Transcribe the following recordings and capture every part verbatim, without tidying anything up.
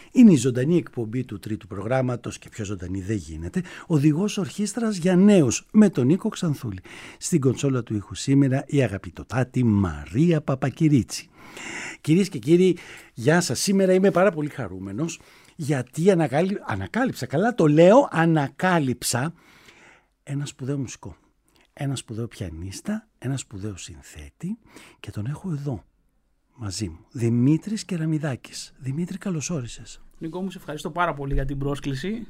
Είναι η ζωντανή εκπομπή του τρίτου προγράμματος και πιο ζωντανή δεν γίνεται. Οδηγός ορχήστρας για νέους με τον Νίκο Ξανθούλη. Στην κονσόλα του ήχου σήμερα η αγαπητοτάτη Μαρία Παπακυρίτσι. Κυρίες και κύριοι, γεια σας. Σήμερα είμαι πάρα πολύ χαρούμενος γιατί ανακάλυ... ανακάλυψα, καλά το λέω, ανακάλυψα ένα σπουδαίο μουσικό. Ένα σπουδαίο πιανίστα, ένα σπουδαίο συνθέτη και τον έχω εδώ μαζί μου. Δημήτρης Κεραμιδάκης. Δημήτρη, καλώς όρισες. Νίκο μου, σε ευχαριστώ πάρα πολύ για την πρόσκληση.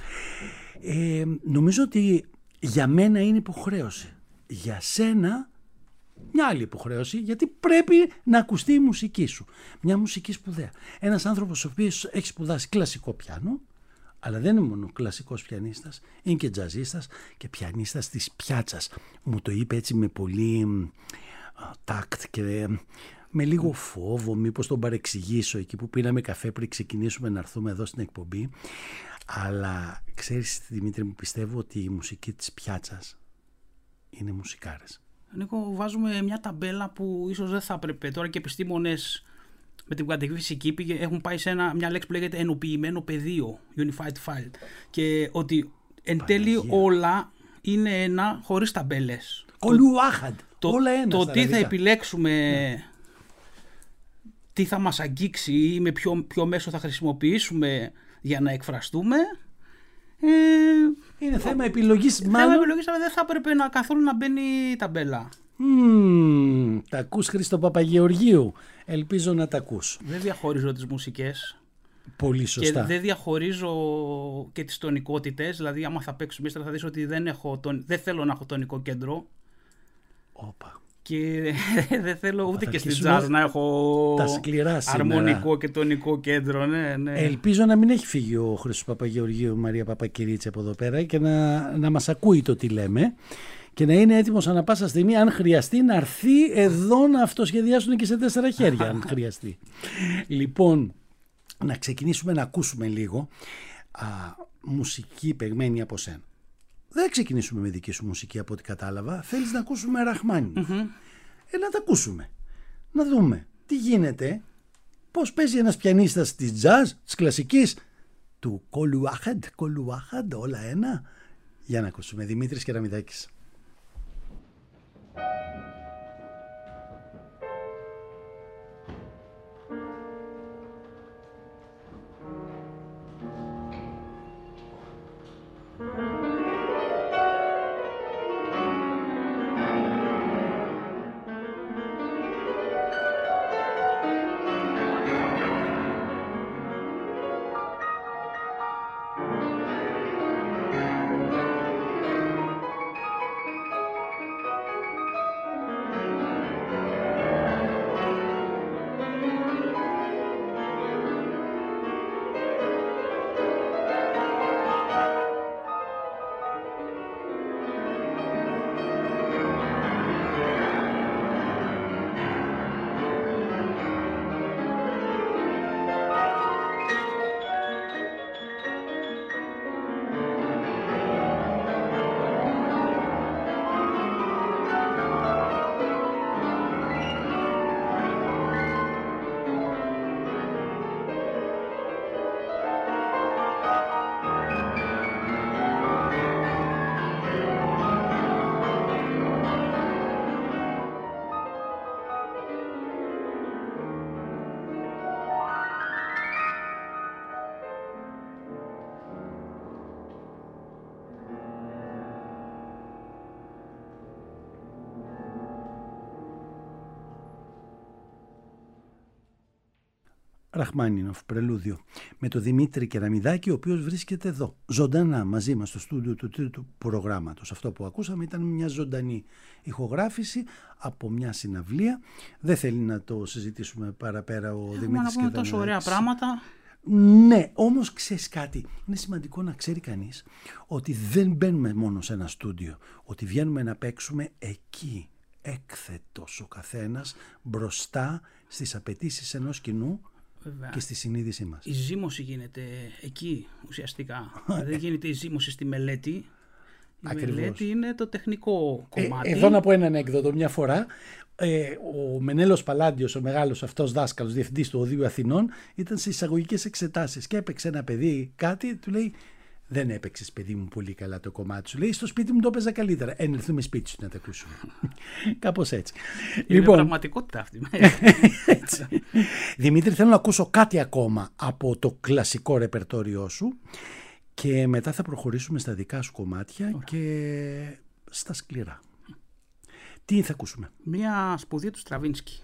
Ε, νομίζω ότι για μένα είναι υποχρέωση. Για σένα μια άλλη υποχρέωση, γιατί πρέπει να ακουστεί η μουσική σου. Μια μουσική σπουδαία. Ένας άνθρωπος ο οποίος έχει σπουδάσει κλασικό πιάνο, αλλά δεν είναι μόνο κλασικός πιανίστας, είναι και τζαζίστας και πιανίστας της πιάτσας. Μου το είπε έτσι με πολύ τάκτ και με λίγο φόβο, μήπως τον παρεξηγήσω εκεί που πήραμε καφέ πριν ξεκινήσουμε να έρθουμε εδώ στην εκπομπή. Αλλά ξέρεις, Δημήτρη μου, πιστεύω ότι η μουσική της πιάτσας είναι μουσικάρες. Νίκο, βάζουμε μια ταμπέλα που ίσως δεν θα έπρεπε. Τώρα και επιστήμονες με την κουαντική φυσική έχουν πάει σε ένα, μια λέξη που λέγεται ενοποιημένο πεδίο, unified file. Και ότι εν τέλει όλα είναι ένα χωρίς ταμπέλες. Κολουάχαντ, όλα ένα. Το τι θα επιλέξουμε, ναι, τι θα μας αγγίξει ή με ποιο, ποιο μέσο θα χρησιμοποιήσουμε για να εκφραστούμε, ε, είναι θέμα επιλογής. Θέμα μάλλον... επιλογής, αλλά δεν θα έπρεπε να, καθόλου να μπαίνει η ταμπέλα. Mm, τα ακούς, Χρήστο Παπαγεωργίου? Ελπίζω να τα ακούς. Δεν διαχωρίζω τις μουσικές. Πολύ σωστά. Και δεν διαχωρίζω και τις τονικότητες. Δηλαδή, άμα θα παίξουμε ύστερα, θα δεις ότι δεν, έχω τον... δεν θέλω να έχω τονικό κέντρο. Όπα. Και δεν θέλω ούτε θα και στην jazz να έχω αρμονικό και τονικό κέντρο. Ναι, ναι. Ελπίζω να μην έχει φύγει ο Χρήστος Παπαγεωργίου, Μαρία Παπακυρίτσι από εδώ πέρα και να, να μας ακούει το τι λέμε και να είναι έτοιμος ανά πάσα στιγμή, αν χρειαστεί, να έρθει εδώ να αυτοσχεδιάσουν και σε τέσσερα χέρια, αν χρειαστεί. Λοιπόν, να ξεκινήσουμε να ακούσουμε λίγο α, μουσική παιγμένη από σένα. Δεν ξεκινήσουμε με δική σου μουσική από ό,τι κατάλαβα. Θέλεις να ακούσουμε Ραχμάνινοφ. Mm-hmm. Ε, να τα ακούσουμε. Να δούμε τι γίνεται, πώς παίζει ένας πιανίστας της jazz, της κλασικής, του κολουάχαντ, κολουάχαντ, όλα ένα. Για να ακούσουμε. Δημήτρης Κεραμιδάκης. Ραχμάνινοφ, πρελούδιο, με τον Δημήτρη Κεραμιδάκη, ο οποίος βρίσκεται εδώ, ζωντανά μαζί μας στο στούντιο του τρίτου προγράμματος. Αυτό που ακούσαμε ήταν μια ζωντανή ηχογράφηση από μια συναυλία. Δεν θέλει να το συζητήσουμε παραπέρα ο Δημήτρης Κεραμιδάκης. Έχουμε τόσο ωραία πράγματα. Ναι, όμως ξέρεις κάτι, είναι σημαντικό να ξέρει κανείς ότι δεν μπαίνουμε μόνο σε ένα στούντιο, ότι βγαίνουμε να παίξουμε εκεί, έκθετος ο καθένας, μπροστά στις απαιτήσεις ενός κοινού. Βέβαια. Και στη συνείδησή μας. Η ζύμωση γίνεται εκεί ουσιαστικά. Δεν γίνεται η ζύμωση στη μελέτη. Η Ακριβώς. μελέτη είναι το τεχνικό κομμάτι. Ε, εδώ να πω ένα ανέκδοτο. Μια φορά ε, ο Μενέλος Παλάντιος, ο μεγάλος αυτός δάσκαλος, διευθυντής του Οδείου Αθηνών, ήταν σε εισαγωγικές εξετάσεις και έπαιξε ένα παιδί κάτι, του λέει: δεν έπαιξες, παιδί μου, πολύ καλά το κομμάτι σου. Λέει: στο σπίτι μου το έπαιζα καλύτερα. Ε, έρθουμε σπίτι σου να τα ακούσουμε. Κάπως έτσι. Είναι λοιπόν, πραγματικότητα αυτή. Έτσι. Δημήτρη, θέλω να ακούσω κάτι ακόμα από το κλασικό ρεπερτόριό σου και μετά θα προχωρήσουμε στα δικά σου κομμάτια. Ωραία. Και στα σκληρά. Τι θα ακούσουμε? Μία σπουδή του Στραβίνσκι.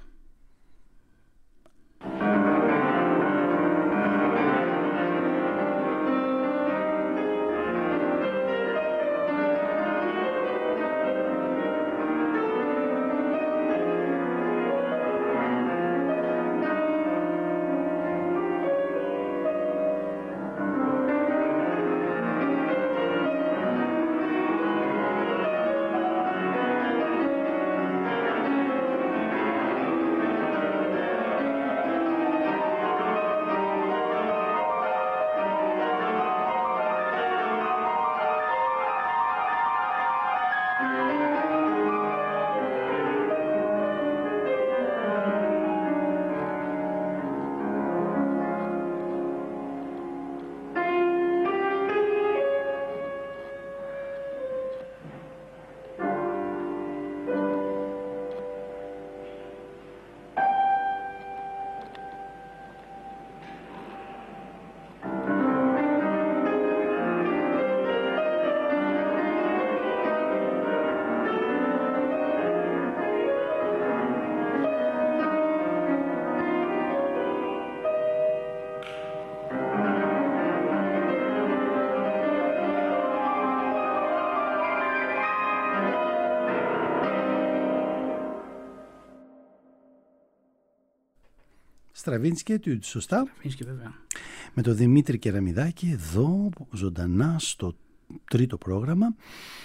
Στραβίνσκι Ετιούντ, σωστά. Στραβίνσκι, βέβαια. Με τον Δημήτρη Κεραμιδάκη εδώ ζωντανά στο τρίτο πρόγραμμα.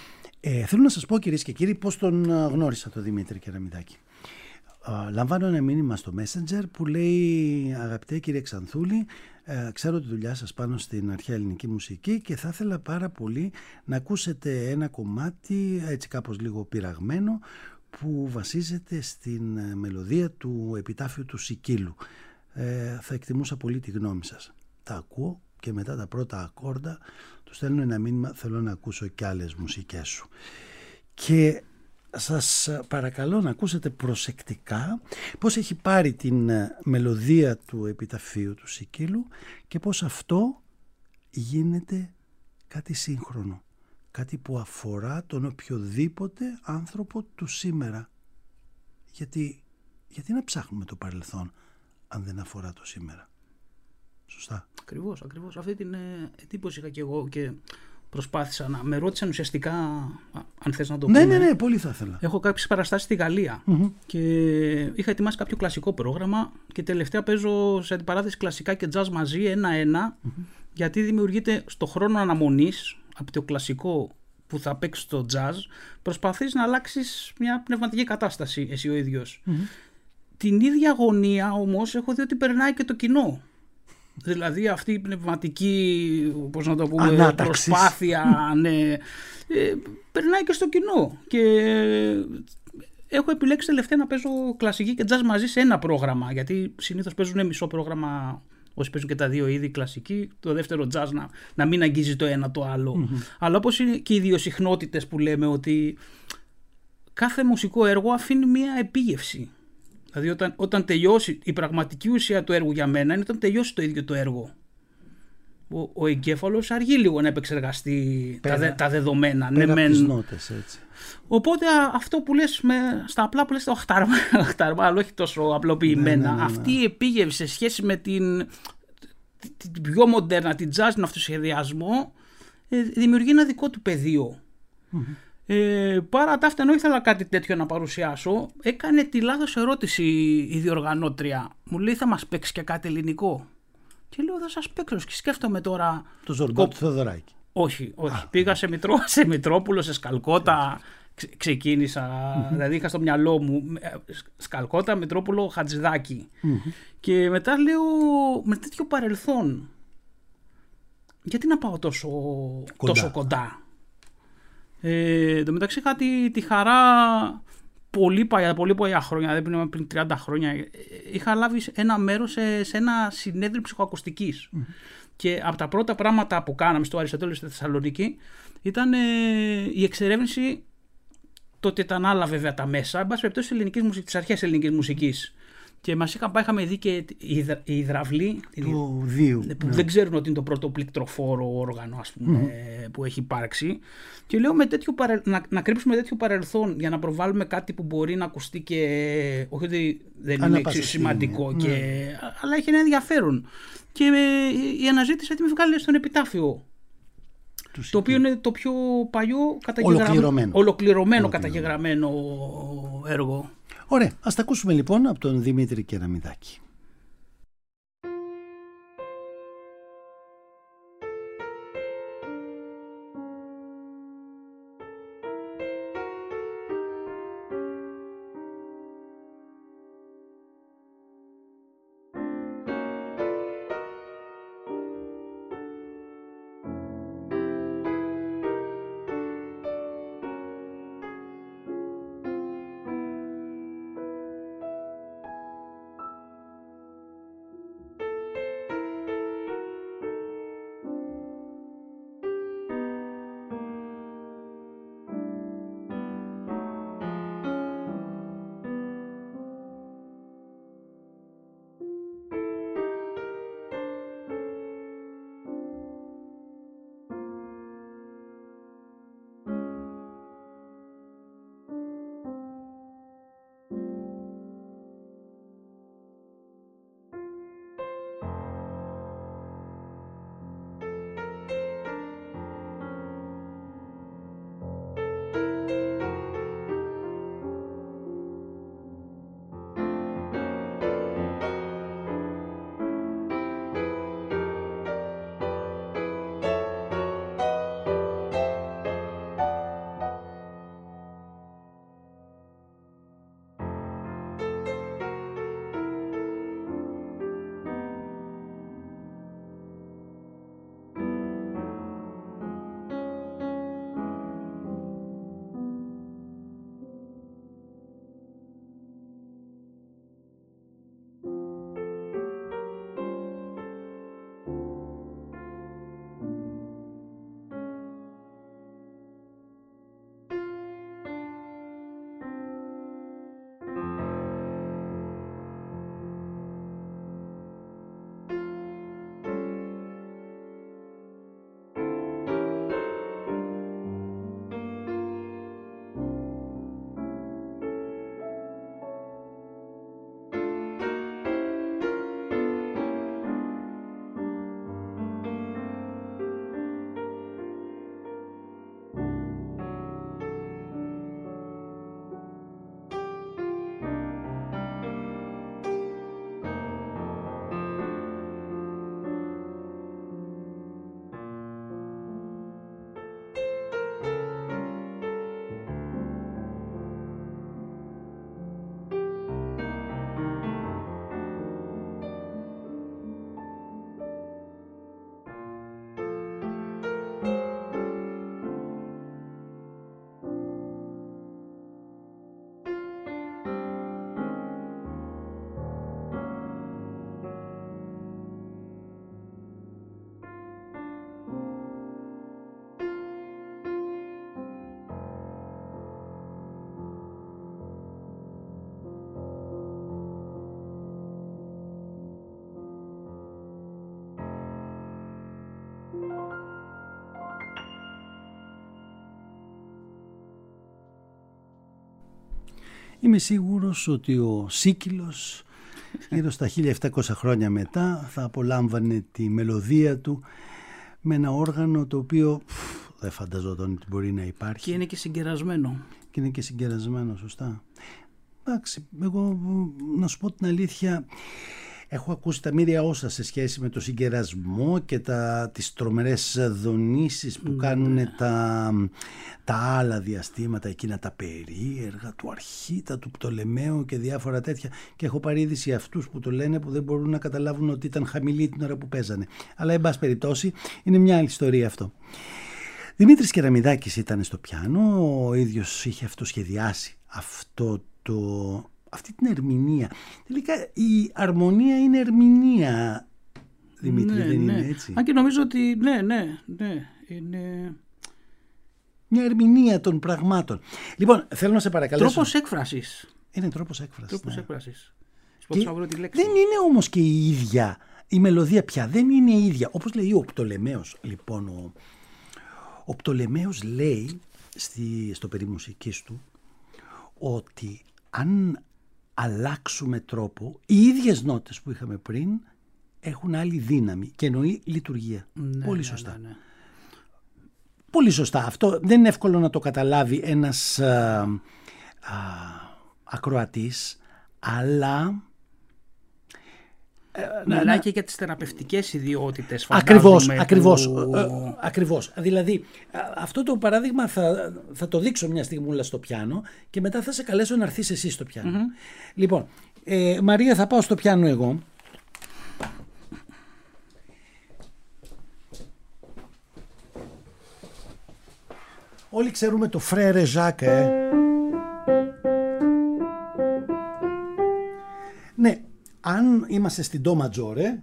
Ε, θέλω να σας πω, κυρίες και κύριοι, πώς τον γνώρισα τον Δημήτρη Κεραμιδάκη. Uh, λαμβάνω ένα μήνυμα στο Messenger που λέει: αγαπητέ κύριε Ξανθούλη, uh, ξέρω τη δουλειά σας πάνω στην αρχαία ελληνική μουσική και θα ήθελα πάρα πολύ να ακούσετε ένα κομμάτι έτσι κάπως λίγο πειραγμένο που βασίζεται στην uh, μελωδία του επιτάφιου του Σικίλου. Uh, θα εκτιμούσα πολύ τη γνώμη σας. Τα ακούω και μετά τα πρώτα ακόρντα του στέλνω ένα μήνυμα: θέλω να ακούσω και άλλες μουσικές σου. Και σας παρακαλώ να ακούσετε προσεκτικά πώς έχει πάρει την μελωδία του επιταφείου του Σικίλου και πώς αυτό γίνεται κάτι σύγχρονο, κάτι που αφορά τον οποιοδήποτε άνθρωπο του σήμερα. Γιατί, γιατί να ψάχνουμε το παρελθόν αν δεν αφορά το σήμερα? Σωστά. Ακριβώς, ακριβώς. Αυτή την εντύπωση είχα και εγώ και προσπάθησα να... Με ρώτησαν ουσιαστικά, αν θες να το πούμε. Ναι, ναι, ναι, πολύ θα ήθελα. Έχω κάποιες παραστάσεις στη Γαλλία mm-hmm. και είχα ετοιμάσει κάποιο κλασικό πρόγραμμα και τελευταία παίζω σε αντιπαράθεση κλασικά και jazz μαζί ένα-ένα mm-hmm. γιατί δημιουργείται στο χρόνο αναμονής από το κλασικό που θα παίξει στο jazz, προσπαθείς να αλλάξεις μια πνευματική κατάσταση εσύ ο ίδιος. Mm-hmm. Την ίδια αγωνία όμως έχω δει ότι περνάει και το κοινό. Δηλαδή αυτή η πνευματική, πώς να το πούμε, ανάταξης. Προσπάθεια ναι, ε, περνάει και στο κοινό. Και έχω επιλέξει τελευταία να παίζω κλασική και jazz μαζί σε ένα πρόγραμμα, γιατί συνήθως παίζουν μισό πρόγραμμα όσοι παίζουν και τα δύο είδη κλασική, το δεύτερο jazz να, να μην αγγίζει το ένα το άλλο. Mm-hmm. Αλλά όπως είναι και οι δύο συχνότητες που λέμε, ότι κάθε μουσικό έργο αφήνει μια επίγευση. Δηλαδή όταν, όταν τελειώσει, η πραγματική ουσία του έργου για μένα είναι όταν τελειώσει το ίδιο το έργο. Ο, ο εγκέφαλος αργεί λίγο να επεξεργαστεί πέρα, τα, δε, τα δεδομένα. Πέρα ναι, από τις νότες, έτσι. Οπότε αυτό που λες, με, στα απλά που λες το αχταρμά, αλλά όχι τόσο απλοποιημένα. Ναι, ναι, ναι, ναι. Αυτή η επίγευση σε σχέση με την, την, την πιο μοντέρνα, την jazz, την αυτοσχεδιασμό, ε, δημιουργεί ένα δικό του πεδίο. Mm-hmm. Ε, παρά τα αυτά, ενώ ήθελα κάτι τέτοιο να παρουσιάσω, έκανε τη λάθος ερώτηση η διοργανώτρια. Μου λέει: θα μας παίξει και κάτι ελληνικό? Και λέω: θα σας παίξω. Και σκέφτομαι τώρα. Το Ζορμπά του Θεοδωράκη. Όχι, όχι. Α, πήγα σε, Μητρό, σε Μητρόπουλο, σε Σκαλκότα. Ξε, ξεκίνησα. Mm-hmm. Δηλαδή είχα στο μυαλό μου Σκαλκότα, Μητρόπουλο, Χατζηδάκη. Mm-hmm. Και μετά λέω: με τέτοιο παρελθόν, γιατί να πάω τόσο κοντά? Τόσο κοντά? Ε, εν τω μεταξύ είχα τη, τη χαρά πολύ παλιά, πολύ παλιά χρόνια, δεν πριν, πριν τριάντα χρόνια, είχα λάβει ένα μέρος σε, σε ένα συνέδριο ψυχοακουστικής. Mm. Και από τα πρώτα πράγματα που κάναμε στο Αριστοτέλειο στη Θεσσαλονίκη ήταν ε, η εξερεύνηση, τότε τα άλλα βέβαια τα μέσα, εν πάση περιπτώσει τις αρχές ελληνικής μουσικής. Και μας είχαν πάει, είχαμε δει και η υδραυλή του Δίου, που ναι. δεν ξέρουν ότι είναι το πρώτο πληκτροφόρο όργανο, ας πούμε, mm-hmm. που έχει υπάρξει. Και λέω με τέτοιο παρε... να, να κρύψουμε τέτοιο παρελθόν για να προβάλλουμε κάτι που μπορεί να ακουστεί και όχι ότι δεν είναι εξίσου σημαντικό, και... ναι. αλλά έχει ένα ενδιαφέρον. Και η αναζήτηση έτοιμη βγάλει στον επιτάφιο. Το οποίο είναι το πιο παλιό καταγεγραμμένο, ολοκληρωμένο, ολοκληρωμένο καταγεγραμμένο έργο. Ωραία, ας τα ακούσουμε λοιπόν από τον Δημήτρη Κεραμιδάκη. Είμαι σίγουρος ότι ο Σίκυλος γύρω στα χίλια επτακόσια χρόνια μετά θα απολάμβανε τη μελωδία του με ένα όργανο το οποίο φου, δεν φανταζόταν ότι μπορεί να υπάρχει. Και είναι και συγκερασμένο. Και είναι και συγκερασμένο, σωστά. Εντάξει, εγώ να σου πω την αλήθεια, έχω ακούσει τα μοίρια όσα σε σχέση με το συγκερασμό και τα, τις τρομερές δονήσεις που mm. κάνουν τα, τα άλλα διαστήματα, εκείνα τα περίεργα του Αρχίτα, του Πτολεμαίου και διάφορα τέτοια, και έχω πάρει είδηση αυτούς που το λένε που δεν μπορούν να καταλάβουν ότι ήταν χαμηλή την ώρα που παίζανε. Αλλά εν πάση περιπτώσει είναι μια άλλη ιστορία αυτό. Δημήτρης Κεραμιδάκης ήταν στο πιάνο, ο ίδιος είχε αυτοσχεδιάσει αυτό το, αυτή την ερμηνεία. Τελικά η αρμονία είναι ερμηνεία, Δημήτρη, ναι, δεν ναι. είναι έτσι? Αν και νομίζω ότι ναι, ναι, ναι, είναι... Μια ερμηνεία των πραγμάτων. Λοιπόν, θέλω να σε παρακαλέσω. Τρόπος έκφρασης. Είναι τρόπος έκφρασης. Τρόπος ναι. έκφρασης. Και τη λέξη. δεν είναι όμως και η ίδια η μελωδία πια, δεν είναι η ίδια. Όπως λέει ο Πτολεμαίος, λοιπόν, ο, ο Πτολεμαίος λέει στη, στο περί μουσικής του ότι αν αλλάξουμε τρόπο, οι ίδιες νότες που είχαμε πριν έχουν άλλη δύναμη και εννοεί λειτουργία. Ναι, Πολύ ναι, σωστά. ναι, ναι. Πολύ σωστά. Αυτό δεν είναι εύκολο να το καταλάβει ένας α, α, ακροατής, αλλά... Μιλάει να... και για τις θεραπευτικές ιδιότητες, Ακριβώς, ακριβώς, που... ε, ακριβώς. Δηλαδή, αυτό το παράδειγμα θα, θα το δείξω μια στιγμούλα στο πιάνο και μετά θα σε καλέσω να έρθεις εσύ στο πιάνο. Mm-hmm. Λοιπόν, ε, Μαρία, θα πάω στο πιάνο εγώ. Όλοι ξέρουμε το Frère Jacques, ε. Ναι, αν είμαστε στην Do Maggiore,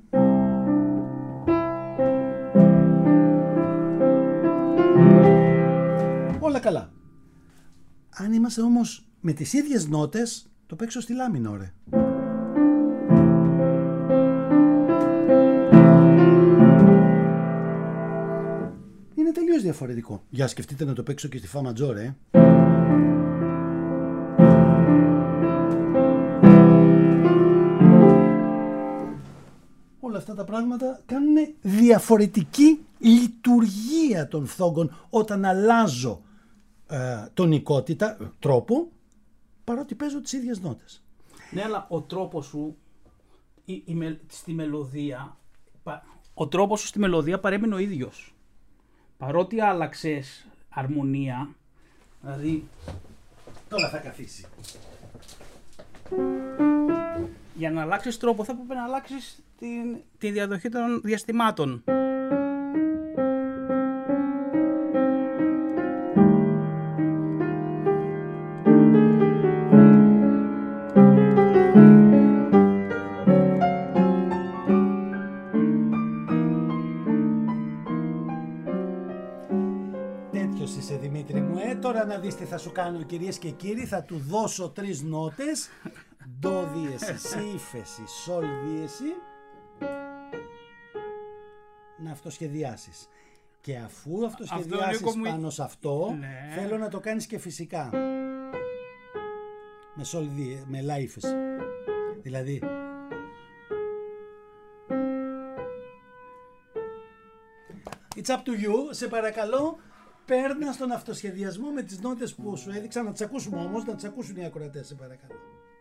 όλα καλά. Αν είμαστε όμως με τις ίδιες νότες, το παίξω στη La minore. Είναι τελείως διαφορετικό. Για σκεφτείτε να το παίξω και στη Fa maggiore, ε. Όλα αυτά τα πράγματα κάνουν διαφορετική λειτουργία των φθόγκων όταν αλλάζω ε, τονικότητα, τρόπο, παρότι παίζω τις ίδιες νότες. Ναι, αλλά ο τρόπος σου η, η, η, στη μελωδία, ο τρόπος σου στη μελωδία παρέμεινε ο ίδιος. Παρότι άλλαξες αρμονία, δηλαδή... Τώρα θα καθίσει. Για να αλλάξεις τρόπο θα πρέπει να αλλάξεις την, τη διαδοχή των διαστημάτων. Τέτοιος είσαι, Δημήτρη μου. Ε, τώρα να δεις τι θα σου κάνω, κυρίες και κύριοι. Θα του δώσω τρεις νότες. Ντο δίεση, σι ύφεση, σολ δίεση. Να αυτοσχεδιάσεις. Και αφού αυτοσχεδιάσεις αυτό πάνω μου... σε αυτό, ναι. θέλω να το κάνεις και φυσικά. Με σολ δίεση, με λα ύφεση. Δηλαδή... It's up to you, σε παρακαλώ. Παίρνα στον αυτοσχεδιασμό με τις νότες που σου έδειξα. Να τις ακούσουμε όμως, να τις ακούσουν οι ακροατές, σε παρακαλώ.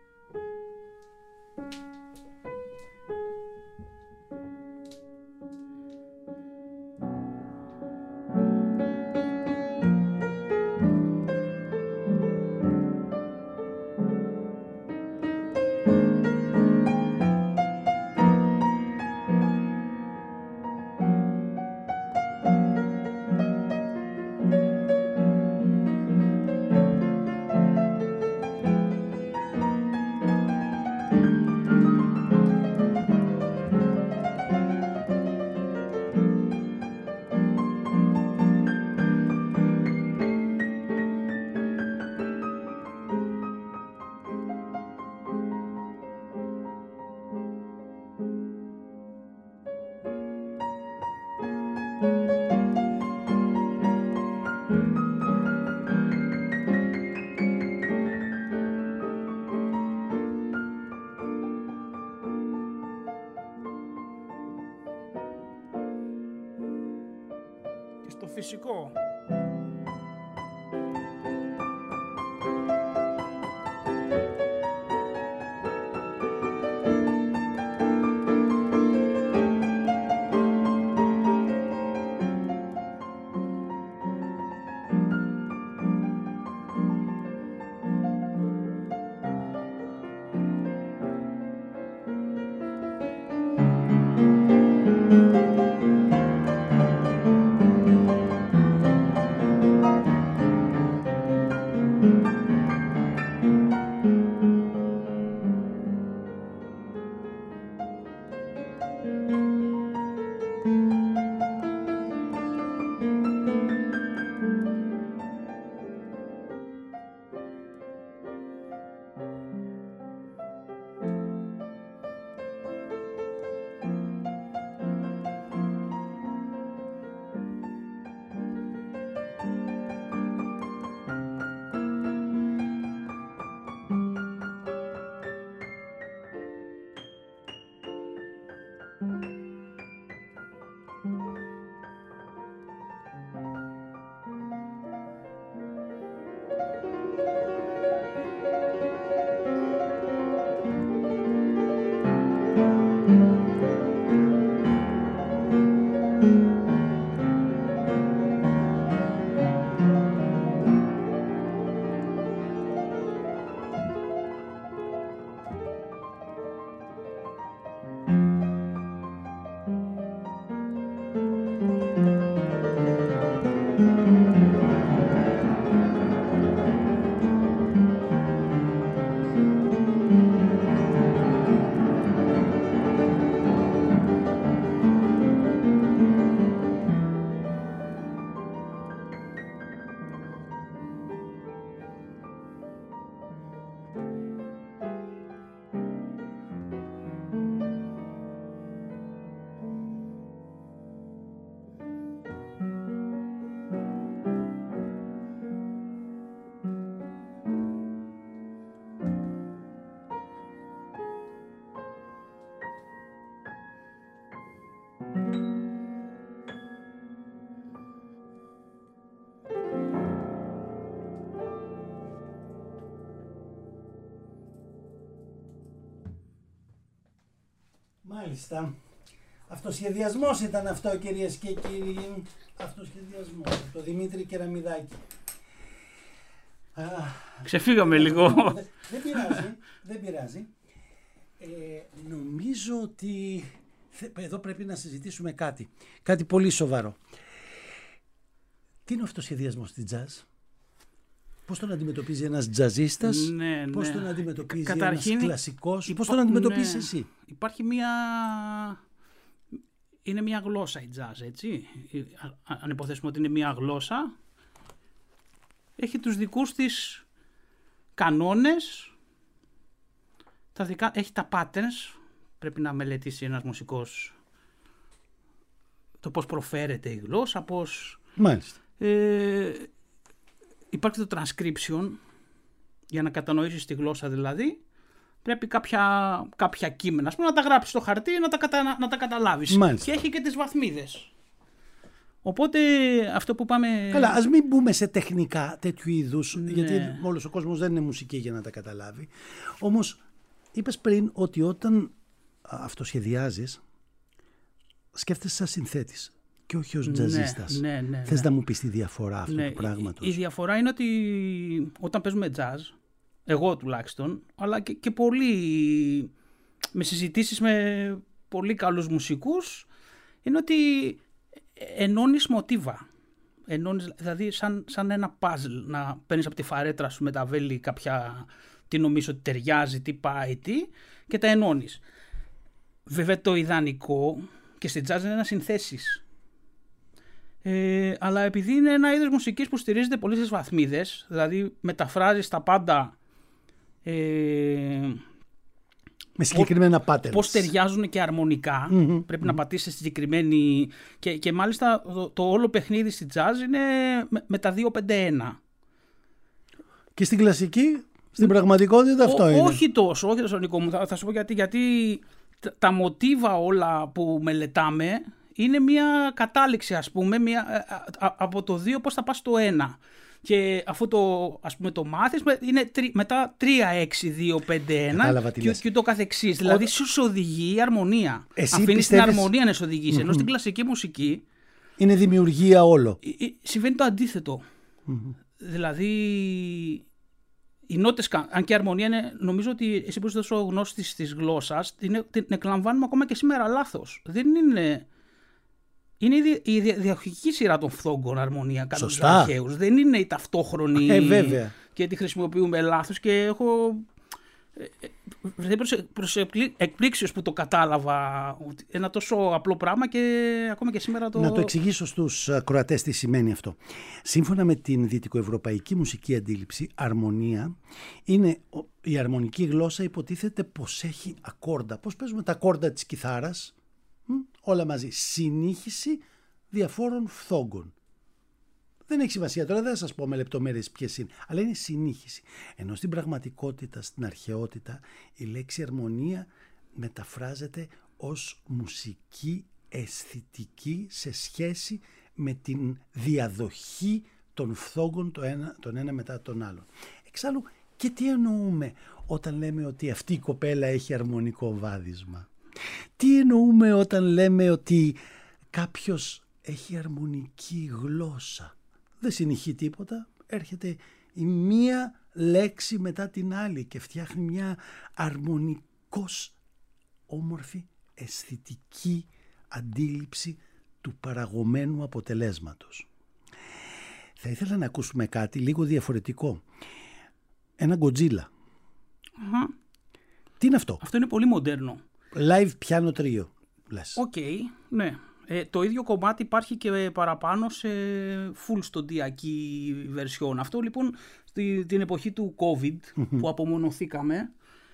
Στο φυσικό. Μάλιστα. Αυτοσχεδιασμός ήταν αυτό, κυρίες και κύριοι. Αυτοσχεδιασμός. Το Δημήτρη Κεραμιδάκη. Ξεφύγαμε λίγο. Δεν, δεν πειράζει. Δεν πειράζει. Ε, νομίζω ότι εδώ πρέπει να συζητήσουμε κάτι. Κάτι πολύ σοβαρό. Τι είναι ο αυτοσχεδιασμός στην jazz? Πώς τον αντιμετωπίζει ένας τζαζίστας, ναι, πώς ναι. τον αντιμετωπίζει Καταρχήν, ένας κλασικός, υπά... πώς τον αντιμετωπίζεις ναι. εσύ? Υπάρχει μια... Είναι μια γλώσσα η jazz, έτσι. Αν υποθέσουμε ότι είναι μια γλώσσα, έχει τους δικούς της κανόνες, τα δικά... έχει τα patterns, πρέπει να μελετήσει ένας μουσικός το πώς προφέρεται η γλώσσα, πώς... Μάλιστα. Ε, υπάρχει το transcription, για να κατανοήσεις τη γλώσσα δηλαδή, πρέπει κάποια, κάποια κείμενα, ας πούμε, να τα γράψεις στο χαρτί, να τα, κατα, να τα καταλάβεις. Μάλιστα. Και έχει και τις βαθμίδες. Οπότε αυτό που πάμε... Καλά, ας μην μπούμε σε τεχνικά τέτοιου είδους, ναι. γιατί όλος ο κόσμος δεν είναι μουσική για να τα καταλάβει. Όμως, είπες πριν ότι όταν αυτοσχεδιάζεις, σκέφτεσαι σαν συνθέτης και όχι ως τζαζίστας. Ναι, ναι, ναι, Θες ναι. να μου πεις τη διαφορά αυτού ναι, του πράγματος? Η, η διαφορά είναι ότι όταν παίζουμε jazz, εγώ τουλάχιστον, αλλά και, και πολλοί, με συζητήσεις με πολύ καλούς μουσικούς, είναι ότι ενώνεις μοτίβα. Ενώνεις, δηλαδή σαν, σαν ένα puzzle, να παίρνεις από τη φαρέτρα σου με τα βέλη κάποια, τι νομίζω ότι ταιριάζει, τι πάει, τι, και τα ενώνεις. Βέβαια το ιδανικό και στην jazz είναι να συνθέσεις. Ε, αλλά επειδή είναι ένα είδος μουσικής που στηρίζεται πολύ στις βαθμίδες, δηλαδή μεταφράζεις τα πάντα ε, με συγκεκριμένα patterns. Πώς ταιριάζουν και αρμονικά, mm-hmm, πρέπει mm-hmm. να πατήσεις συγκεκριμένη και, και μάλιστα το, το όλο παιχνίδι στη jazz είναι με, με τα δύο πέντε ένα. Και στην κλασική, στην πραγματικότητα αυτό Ο, είναι. Όχι τόσο, όχι τόσο Νικό μου, θα, θα σου πω γιατί, γιατί τα, τα μοτίβα όλα που μελετάμε είναι μια κατάληξη, ας πούμε, μια, α, α, από το δύο πώς θα πας στο ένα. Και αφού το, ας πούμε, το μάθεις, είναι τρι, μετά τρία έξι δύο πέντε ένα και, και το καθεξής. Ο... Δηλαδή σου οδηγεί η αρμονία. Αφήνεις πιστεύεις... την αρμονία να σε οδηγήσει. Mm-hmm. Ενώ στην κλασική μουσική είναι δημιουργία όλο. Συμβαίνει το αντίθετο. Mm-hmm. Δηλαδή οι νότες, αν και η αρμονία είναι, νομίζω ότι εσύ που είσαι τόσο γνώστης της γλώσσας, την, την εκλαμβάνουμε ακόμα και σήμερα λάθος. Δεν είναι... Είναι η διαχειρική σειρά των φθόγκων αρμονία κατά τους αρχαίους. Δεν είναι η ταυτόχρονη ε, βέβαια. Και τη χρησιμοποιούμε λάθος και έχω δεν προς εκπλήξεως που το κατάλαβα ένα τόσο απλό πράγμα και ακόμα και σήμερα το... Να το εξηγήσω στους ακροατές τι σημαίνει αυτό. Σύμφωνα με την δυτικοευρωπαϊκή μουσική αντίληψη, αρμονία είναι η αρμονική γλώσσα, υποτίθεται πως έχει ακόρντα. Πώς παίζουμε τα ακόρντα της κιθάρας, όλα μαζί. Συνήχιση διαφόρων φθόγκων. Δεν έχει σημασία τώρα, δεν θα σας πω με λεπτομέρειες ποιες είναι, αλλά είναι συνήχιση. Ενώ στην πραγματικότητα, στην αρχαιότητα, η λέξη αρμονία μεταφράζεται ως μουσική αισθητική σε σχέση με την διαδοχή των φθόγκων το ένα, τον ένα μετά τον άλλον. Εξάλλου, και τι εννοούμε όταν λέμε ότι αυτή η κοπέλα έχει αρμονικό βάδισμα? Τι εννοούμε όταν λέμε ότι κάποιος έχει αρμονική γλώσσα? Δεν συνηχεί τίποτα, έρχεται η μία λέξη μετά την άλλη και φτιάχνει μια αρμονικώς όμορφη αισθητική αντίληψη του παραγωμένου αποτελέσματος. Θα ήθελα να ακούσουμε κάτι λίγο διαφορετικό. Ένα Godzilla. Uh-huh. Τι είναι αυτό? Αυτό είναι πολύ μοντέρνο. Live piano trio, λες. Οκ, okay, ναι. Ε, το ίδιο κομμάτι υπάρχει και παραπάνω σε full στοντιακή version. Αυτό λοιπόν στη, την εποχή του COVID mm-hmm. που απομονωθήκαμε,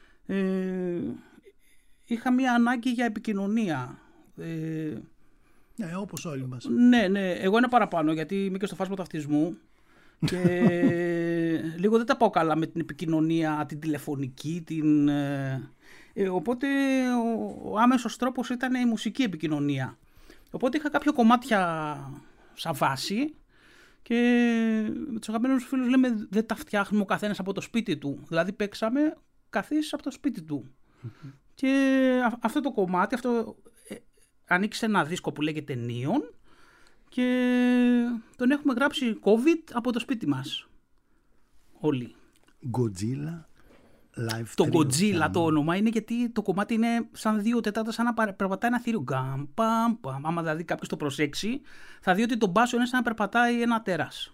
ε, είχα μια ανάγκη για επικοινωνία. Ε, ναι, όπως όλοι μας. Ναι, ναι. Εγώ είναι παραπάνω γιατί είμαι και στο φάσμα του αυτισμού και λίγο δεν τα πάω καλά με την επικοινωνία, την τηλεφωνική, την... Ε, ε, οπότε ο, ο άμεσος τρόπος ήταν η μουσική επικοινωνία. Οπότε είχα κάποια κομμάτια σαν βάση και με τους αγαπημένους φίλους λέμε δεν τα φτιάχνουμε ο καθένας από το σπίτι του. Δηλαδή παίξαμε καθής από το σπίτι του. Mm-hmm. Και αυτό το κομμάτι, αυτό ε, ανήκει σε ένα δίσκο που λέγεται Neon και τον έχουμε γράψει COVID από το σπίτι μας. Όλοι. Godzilla Live Το Trio Godzilla Cam. το όνομα είναι γιατί το κομμάτι είναι σαν δύο τετάρτα, σαν να παρε- περπατάει ένα θηρίο. Γκαμ, παμ, παμ. Άμα δηλαδή κάποιος το προσέξει, θα δει ότι το μπάσο είναι σαν να περπατάει ένα τέρας.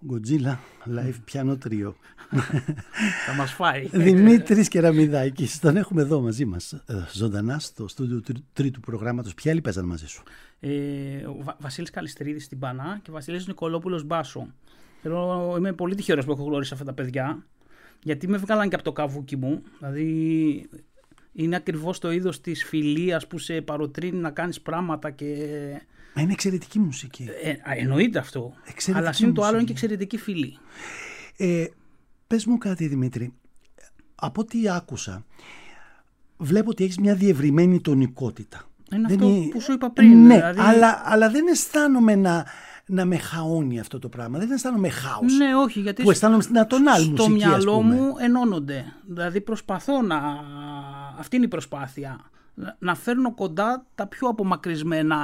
Godzilla live πιάνο τρίο. Θα μας φάει. Δημήτρης Κεραμιδάκης, τον έχουμε εδώ μαζί μας ζωντανά στο στούντιο του τρίτου προγράμματος. Ποιοι άλλοι παίζαν μαζί σου? Ε, ο Βα- Βασίλης Καλιστερίδης στην Πανά και ο Βασίλης Νικολόπουλος μπάσο. Θέλω, είμαι πολύ τυχερός που έχω γνωρίσει αυτά τα παιδιά, γιατί με βγάλαν και από το καβούκι μου. Δηλαδή είναι ακριβώς το είδος της φιλίας που σε παροτρύνει να κάνεις πράγματα και... Μα είναι εξαιρετική μουσική. Ε, εννοείται αυτό. Εξαιρετική αλλά συν το άλλο μουσική. είναι και εξαιρετική φιλή. Ε, πες μου κάτι, Δημήτρη. Από ό,τι άκουσα, βλέπω ότι έχεις μια διευρυμένη τονικότητα. Είναι Δεν αυτό είναι... που σου είπα πριν. Ναι, δηλαδή... αλλά, αλλά δεν αισθάνομαι να, να με χαώνει αυτό το πράγμα. Δεν αισθάνομαι χάος. Ναι, όχι, γιατί που αισθάνομαι στην ατονάλ στο μουσική, μυαλό ας πούμε. μου ενώνονται. Δηλαδή προσπαθώ να... Αυτή είναι η προσπάθεια. Να φέρνω κοντά τα πιο απομακρυσμένα...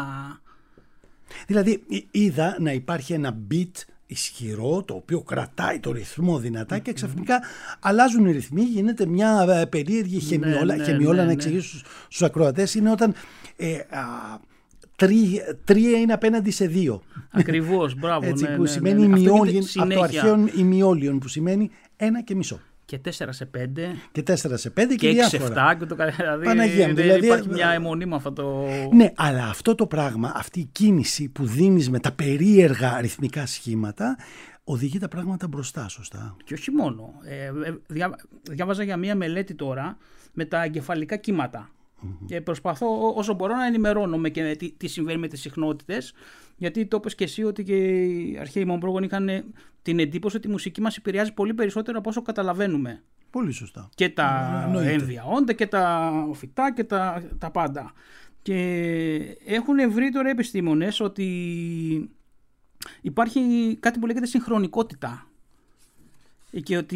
Δηλαδή είδα να υπάρχει ένα beat ισχυρό, το οποίο κρατάει το ρυθμό δυνατά και ξαφνικά αλλάζουν οι ρυθμοί, γίνεται μια περίεργη χεμιόλα. ναι, χεμιόλα ναι, να ναι. εξηγήσω στους, στους ακροατές, είναι όταν ε, α, τρί, τρία είναι απέναντι σε δύο. Ακριβώς, μπράβο. Έτσι, ναι, που ναι, σημαίνει ναι, ναι. ημιόλιον, Αυτό από το γίνεται αρχαίο ημιόλιον που σημαίνει ένα και μισό. Και τέσσερα σε πέντε. Και τέσσερα σε πέντε και, Και έξι σε διάφορα. εφτά. Και το... δηλαδή, Παναγία μου, δεν δηλαδή, υπάρχει μια αιμονή με αυτό το... Ναι, αλλά αυτό το πράγμα, αυτή η κίνηση που δίνεις με τα περίεργα αριθμικά σχήματα, οδηγεί τα πράγματα μπροστά, σωστά. Και όχι μόνο. Ε, ε, διά, διάβαζα για μια μελέτη τώρα με τα εγκεφαλικά κύματα. Mm-hmm. Και προσπαθώ όσο μπορώ να ενημερώνομαι και με τι, τι συμβαίνει με τις συχνότητες. Γιατί το είπες και εσύ ότι και οι αρχαίοι μου πρόγονοι είχαν την εντύπωση ότι η μουσική μας επηρεάζει πολύ περισσότερο από όσο καταλαβαίνουμε. Πολύ σωστά. Και τα Εννοείται. έμβια όντα και τα φυτά και τα, τα πάντα. Και έχουν βρει τώρα επιστήμονες ότι υπάρχει κάτι που λέγεται συγχρονικότητα και ότι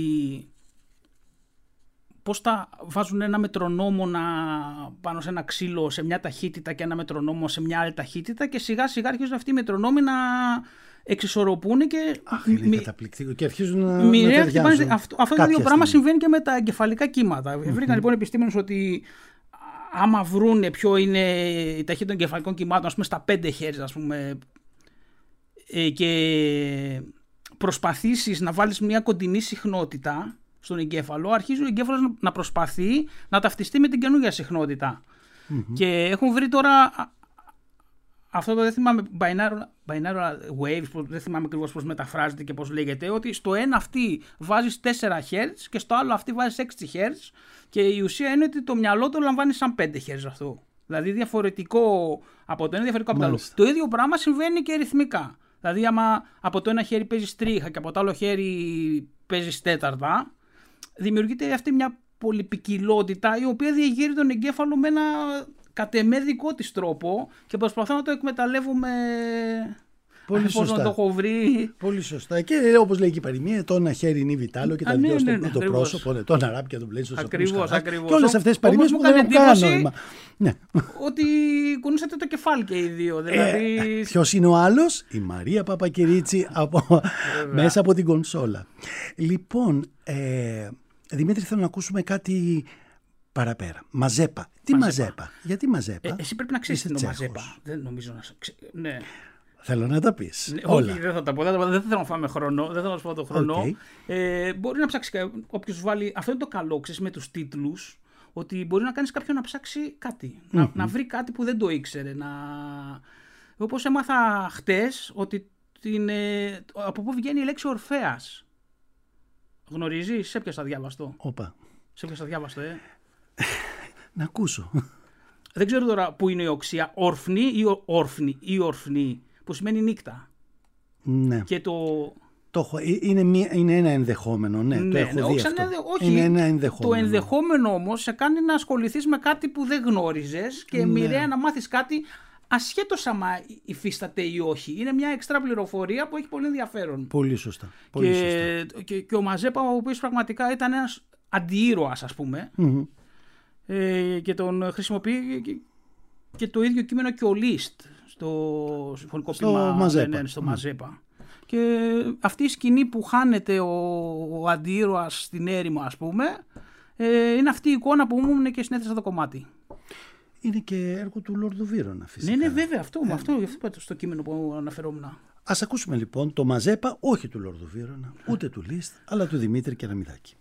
πώς τα βάζουν ένα μετρονόμο να, πάνω σε ένα ξύλο σε μια ταχύτητα και ένα μετρονόμο σε μια άλλη ταχύτητα και σιγά σιγά αρχίζουν αυτοί οι μετρονόμοι να εξισορροπούν και Αχ, είναι μη, καταπληκτικό και αρχίζουν να, μοιραία να ταιριάζουν. χτυπάνε. Αυτό, αυτό το ίδιο κάποια πράγμα στιγμή. συμβαίνει και με τα εγκεφαλικά κύματα. Mm-hmm. Βρήκαν λοιπόν επιστήμονες ότι άμα βρούνε ποιο είναι η ταχύτητα των εγκεφαλικών κυμάτων, ας πούμε στα πέντε χέρι, ας πούμε, και προσπαθήσεις να βάλεις μια κοντινή συχνότητα στον εγκέφαλο, αρχίζει ο εγκέφαλος να προσπαθεί να ταυτιστεί με την καινούργια συχνότητα. Mm-hmm. Και έχουν βρει τώρα αυτό το, δεν θυμάμαι, binaural, binaural waves, που δεν θυμάμαι ακριβώς πώς μεταφράζεται και πώς λέγεται, ότι στο ένα αυτή βάζεις τέσσερα χερτζ και στο άλλο αυτή βάζεις έξι χερτζ και η ουσία είναι ότι το μυαλό το λαμβάνει σαν πέντε χερτζ αυτό. Δηλαδή διαφορετικό από το ένα, διαφορετικό από το άλλο. Το ίδιο πράγμα συμβαίνει και ρυθμικά. Δηλαδή άμα από το ένα χέρι παίζεις τρίχα και από το άλλο χέρι παίζεις τέταρτα, δημιουργείται αυτή μια πολυπικιλότητα η οποία διεγείρει τον εγκέφαλο με ένα κατ' εμέ δικό της τρόπο και προσπαθώ να το εκμεταλλεύουμε. Πολύ σωστά. Να το έχω βρει. Πολύ σωστά. Και όπως λέει και η παροιμία, το ένα χέρι είναι βιτάλο και τα Α, δύο ναι, στο ναι, ναι, το πρόσωπο, ναι, το ένα ράπ και το μπλέζι στο Ακριβώς, ακριβώς. Και όλες αυτές τις παροιμίες που έκανε δεν έχουν κανένα εντύπωση νόημα. Ναι. ότι κουνούσατε το κεφάλι και οι δύο. Δηλαδή... Ε, ποιος είναι ο άλλος? Η Μαρία Παπακυρίτσι από, μέσα από την κονσόλα. Λοιπόν, ε, Δημήτρη, θέλω να ακούσουμε κάτι παραπέρα. Μαζέπα. Τι μαζέπα? μαζέπα? Γιατί μαζέπα? Ε, εσύ πρέπει να ξέρεις τι είναι Τσέχος. μαζέπα. Δεν νομίζω να σε ξε... Ναι. Θέλω να τα πεις. Ναι, όλα. Όχι, δεν θα τα πω. Δεν, θα, δεν θέλω να φάμε χρόνο. Δεν θέλω να σου πω το χρόνο. Okay. Ε, μπορεί να ψάξει όποιος βάλει. Αυτό είναι το καλό, ξέρεις, με τους τίτλους. Ότι μπορεί να κάνεις κάποιον να ψάξει κάτι. Mm-hmm. Να, να βρει κάτι που δεν το ήξερε. Να... Όπως έμαθα χτες ότι την, ε, από πού βγαίνει η λέξη Ορφέας. Γνωρίζεις? Σε ποιος θα διάβαστο. Όπα. Σε ποιος θα διάβαστο, ε. Να ακούσω. Δεν ξέρω τώρα πού είναι η οξία. Όρφνη ή όρφνη ή όρφνη, που σημαίνει νύχτα. Ναι. Και το... το έχω, είναι, μία, είναι ένα ενδεχόμενο, ναι, ναι το έχω ναι, δει όχι, αυτό. Όχι, είναι ένα ενδεχόμενο. Το ενδεχόμενο όμως σε κάνει να ασχοληθείς με κάτι που δεν γνώριζες και ναι. μοιραία να μάθεις κάτι ασχέτως άμα υφίσταται ή όχι. Είναι μια εξτρά πληροφορία που έχει πολύ ενδιαφέρον. Πολύ σωστά. Πολύ και, σωστά. Και, και ο Μαζέπα, ο οποίος πραγματικά ήταν ένας αντιήρωας, ας πούμε, mm-hmm. ε, και τον χρησιμοποιεί και, και το ίδιο κείμενο και ο Λίστ στο συμφωνικό ποίημα Μαζέπα. Ναι, στο Μαζέπα. Mm. Και αυτή η σκηνή που χάνεται ο, ο αντιήρωας στην έρημο, ας πούμε, ε, είναι αυτή η εικόνα που μου ήμουν και συνέθεσα το κομμάτι. Είναι και έργο του Λόρδου Βίρονα, φυσικά. Ναι, ναι, βέβαια, αυτό, ε, αυτό, αυτό στο κείμενο που αναφερόμουν. Ας ακούσουμε λοιπόν το Μαζέπα, όχι του Λόρδου Βύρωνα, ούτε του Λίστ, αλλά του Δημήτρη Κεραμιδάκη.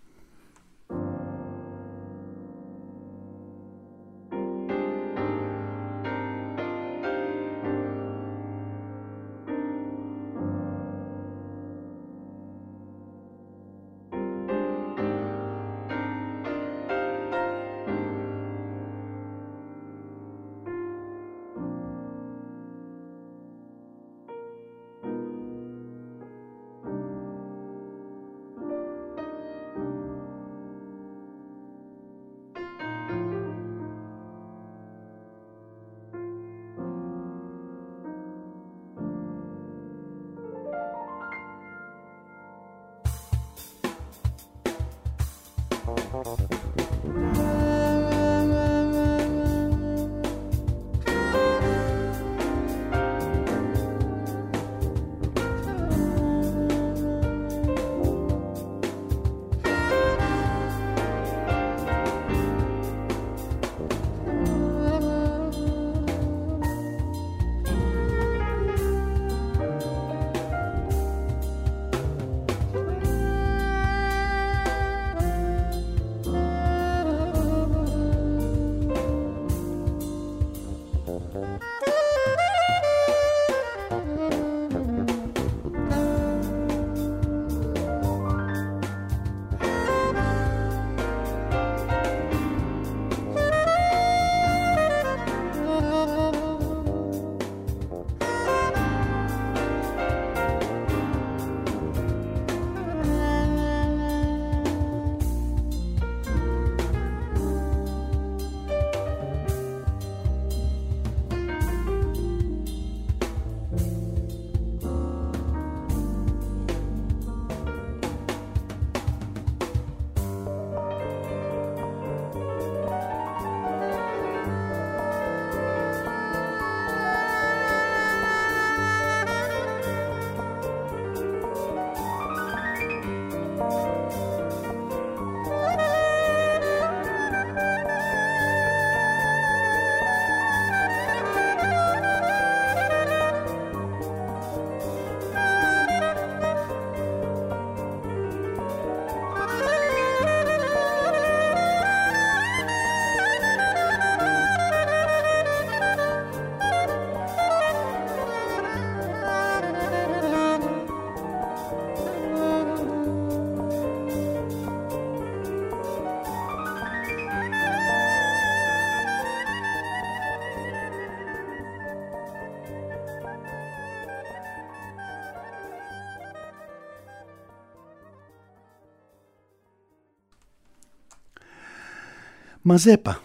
Μαζέπα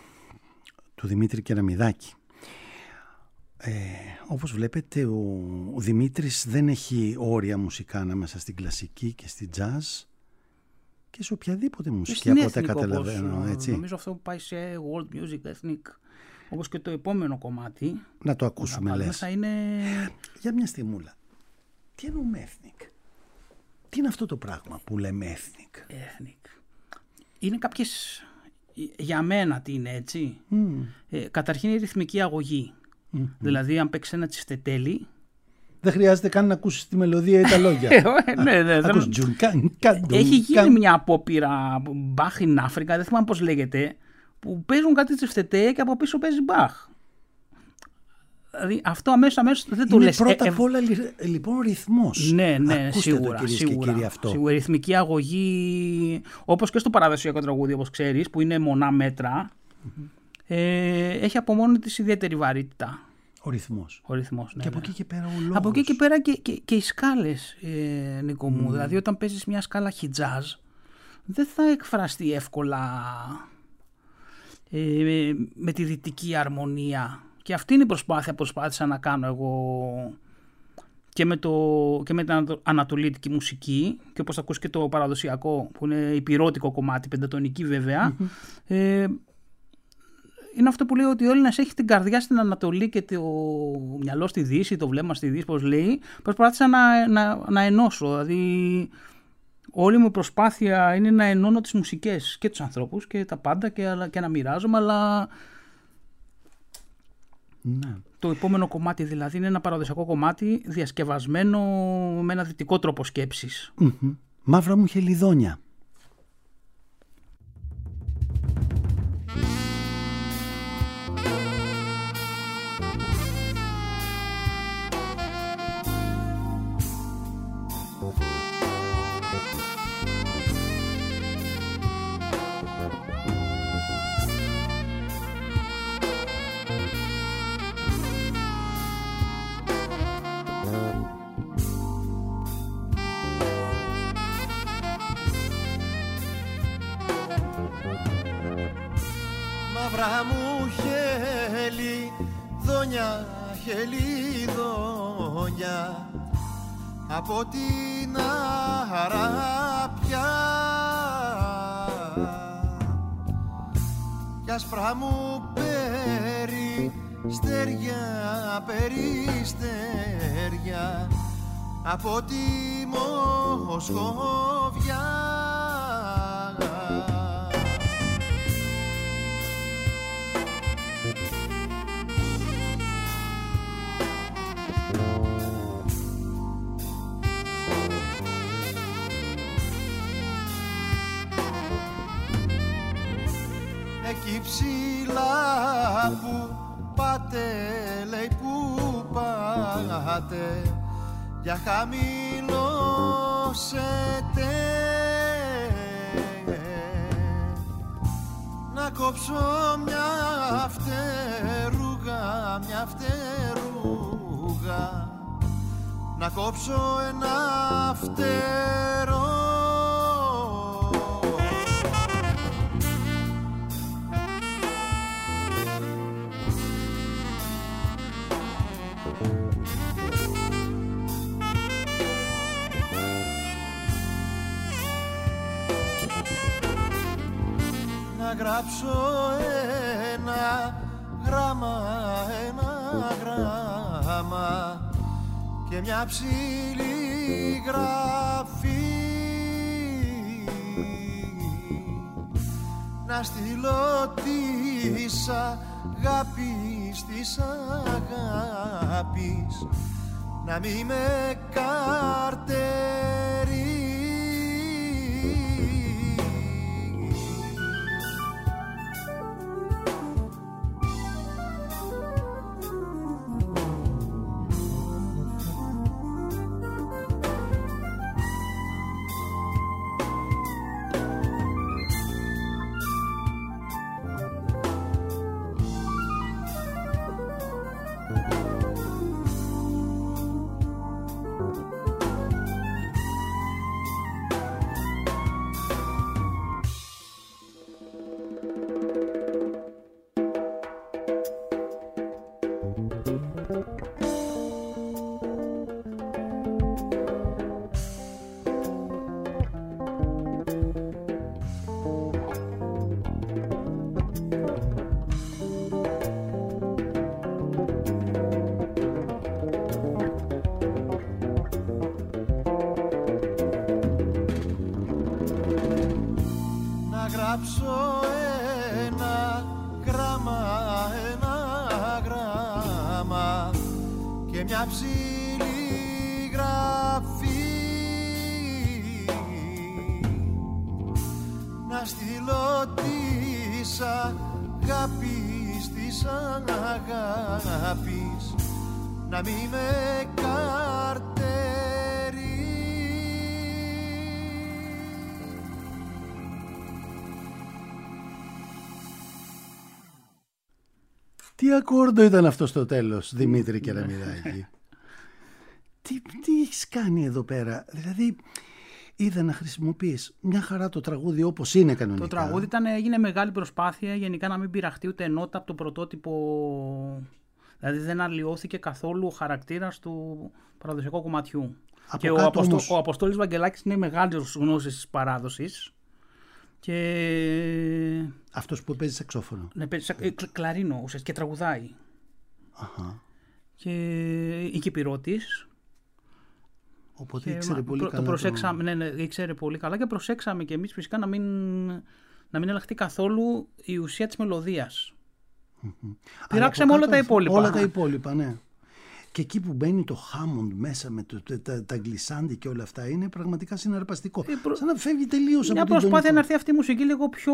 του Δημήτρη Κεραμιδάκη. Ε, όπως βλέπετε ο, ο Δημήτρης δεν έχει όρια μουσικά ανάμεσα στην κλασική και στην jazz και σε οποιαδήποτε μουσική από ό,τι καταλαβαίνω, έτσι. Νομίζω αυτό που πάει σε world music, ethnic, όπως και το επόμενο κομμάτι. Να το ακούσουμε, λες. Θα είναι... Για μια στιγμούλα. Τι εννοούμε ethnic? Τι είναι αυτό το πράγμα που λέμε ethnic? Ethnic. Είναι κάποιες... Για μένα τι είναι, έτσι. Mm. Ε, καταρχήν η ρυθμική αγωγή. Mm-hmm. Δηλαδή αν παίξεις ένα τσιστετέλι... Δεν χρειάζεται καν να ακούσεις τη μελωδία ή τα λόγια. ναι, ναι, Ακούς, έχει γίνει μια απόπειρα Μπαχ in Africa, δεν θυμάμαι πώς λέγεται, που παίζουν κάτι τσιστετέλια και από πίσω παίζει Μπαχ. Δηλαδή αυτό αμέσως, αμέσως δεν το είναι λες. Πρώτα ε, απ' όλα λοιπόν ρυθμός. Ναι, ναι, ακούστε σίγουρα. Το, σίγουρα, και αυτό. σίγουρα. Ρυθμική αγωγή, όπως και στο παραδοσιακό τραγούδι, όπως ξέρεις, που είναι μονά μέτρα, mm-hmm. ε, έχει από μόνη της ιδιαίτερη βαρύτητα. Ο ρυθμός. Ο ρυθμός, ναι, και από ναι. εκεί και πέρα ο λόγος. Από εκεί και πέρα και, και, και οι σκάλες, ε, Νίκο μου. Mm. Δηλαδή όταν παίζεις μια σκάλα χιτζάζ, δεν θα εκφραστεί εύκολα ε, με τη δυτική αρμονία. Και αυτή είναι η προσπάθεια που προσπάθησα να κάνω εγώ και με, το, και με την ανατολίτικη μουσική και όπως θα ακούσει και το παραδοσιακό που είναι υπηρώτικο κομμάτι, πεντατονική βέβαια. Mm-hmm. Ε, είναι αυτό που λέει ότι ο Έλληνας έχει την καρδιά στην Ανατολή και το μυαλό στη Δύση, το βλέμμα στη Δύση, πώς λέει. Προσπάθησα να, να, να ενώσω, δηλαδή όλη μου προσπάθεια είναι να ενώνω τις μουσικές και τους ανθρώπους και τα πάντα και, και να μοιράζομαι, αλλά... Ναι. Το επόμενο κομμάτι δηλαδή είναι ένα παραδοσιακό κομμάτι διασκευασμένο με ένα δυτικό τρόπο σκέψης. Mm-hmm. Μαύρα μου χελιδόνια. Μαύρα μου χελιδόνια, χελιδόνια από την Αράπια κι άσπρα μου περιστέρια, περιστέρια από τη Μοσχοβιά. Εκεί ψηλά που πάτε, λέει που πάτε, για χαμηλώσετε, να κόψω μια φτερούγα, μια φτερούγα, να κόψω ένα φτερό. Να γράψω ένα γράμμα, ένα γράμμα και μια ψηλή γραφή, να στείλω της αγάπης, της αγάπης, να μη με καρτερεί. Γράψω ένα γράμμα, ένα γράμμα και μια ψηλή γραφή, να στείλω της αγάπης, της αγάπης, να μη με καρτερεί. Τι ακόρντο ήταν αυτό στο τέλος, Δημήτρη Κεραμιδάκη. τι, τι έχεις κάνει εδώ πέρα? Δηλαδή είδα να χρησιμοποιείς μια χαρά το τραγούδι όπως είναι κανονικά. Το τραγούδι ήταν, έγινε μεγάλη προσπάθεια γενικά να μην πειραχτεί ούτε νότα από το πρωτότυπο. Δηλαδή δεν αλλοιώθηκε καθόλου ο χαρακτήρας του παραδοσιακού κομματιού. Από και ο, Αποστο, όμως... ο Αποστόλης Βαγγελάκης είναι μεγάλος γνώσης της παράδοσης. Και... αυτός που παίζει σαξόφωνο. Ναι, παίζει κλαρίνο ουσιαστικά και τραγουδάει. Αχα. Και η Κυπηρώτης. Οπότε και ήξερε πολύ προ, καλά. Το προσέξαμε, το... ναι, ναι, ήξερε πολύ καλά και προσέξαμε και εμείς φυσικά να μην, να μην αλλάχτεί καθόλου η ουσία της μελωδίας. Πειράξαμε όλα τα υπόλοιπα. Όλα τα υπόλοιπα, ναι. Και εκεί που μπαίνει το Hammond μέσα με το, τα, τα, τα γκλισάντι και όλα αυτά είναι πραγματικά συναρπαστικό. Ε, προ... Σαν να φεύγει τελείως από την μια προσπάθεια να έρθει αυτή η μουσική λίγο πιο